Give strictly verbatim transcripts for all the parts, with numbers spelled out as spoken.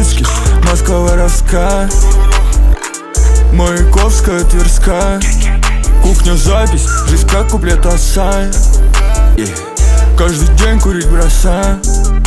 бандитских, Москва воровская, Маяковская, Тверская. Кухня, запись, жизнь как куплет осая. yeah. Каждый день курить бросаю.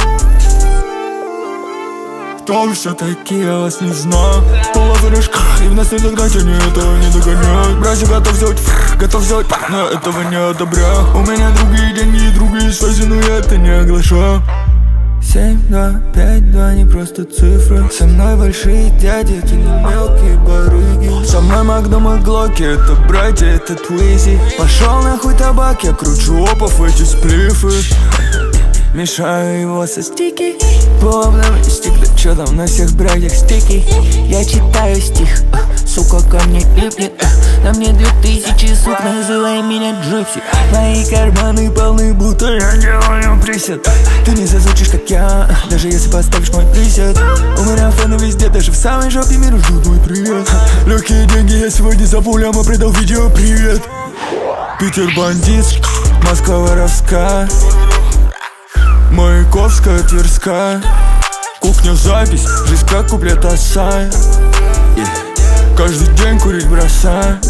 Кто вы все такие, я вас не знаю. Половырышка, и в нас не догнать, они этого не догоняют. Братья готов сделать, готов сделать, но этого не одобряю. У меня другие деньги и другие связи, но я это не оглашаю. Семь, два, пять, два, не просто цифры. Со мной большие дяди, это не мелкие барыги. Со мной Магнум и Глоки, это братья, это Твизи. Пошел нахуй табак, я кручу опов эти сплифы. Мешаю его со стики. Плавно стик, да чё там на всех братьях стики. Я читаю стих, сука ко мне липнет. На мне две тысячи сук, называй меня Джипси. Мои карманы полны, будто я делаю присед. Ты не зазвучишь, как я, даже если поставишь мой присед. У меня фэны везде, даже в самой жопе мира ждут мой привет. Легкие деньги, я сегодня за пуляма придал видео привет. Питер бандитский, Москва воровская, Маяковская, Тверская. Кухня, запись, жизнь как куплет осая. yeah. Каждый день курить бросаю.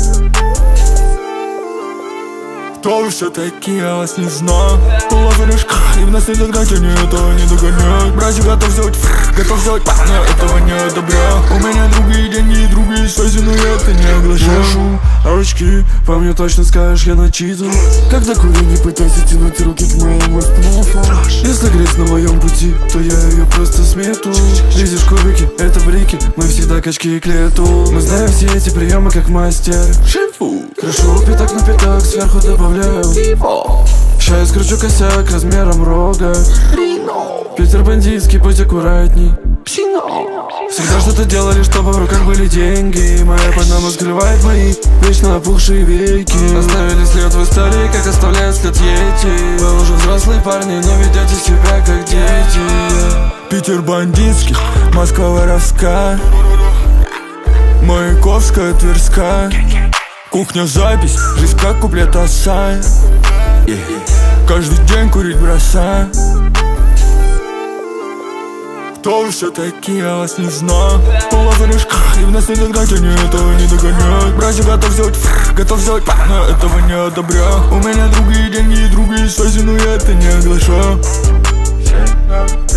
Кто вы все такие, я вас не знаю. Половырышка, и в нас не догнать, они этого не догоняют. Братья готов сделать, готов сделать, но этого не одобряю. У меня другие деньги и другие связи, но я это не оглашаю. А ручки, по мне точно скажешь, я начитан. Когда курю, не пытайся тянуть руки к моему смыслу. Если грязь на моем пути, то я ее просто смету. Видишь кубики, это брики, мы всегда качки к лету. Мы знаем все эти приемы как мастер. Крашу пятак на пятак, сверху добавляю. Ща я скручу косяк размером рога. Питер бандитский, будь аккуратней. Всегда что-то делали, чтобы в руках были деньги. Моя панама скрывает мои вечно опухшие веки. Оставили след в истории, как оставляют след Йети. Вы уже взрослые парни, но ведете себя как дети. Питер бандитский, Москва воровская, Маяковская, Тверская. Кухня, запись, жизнь как куплет осая. yeah. Каждый день курить бросаю. Кто вы все такие, я вас не знаю. Половырышка, и в нас не догнать, они этого не догоняют. Братья готов сделать, готов сделать, но этого не одобряю. У меня другие деньги и другие связи, но я это не оглашаю.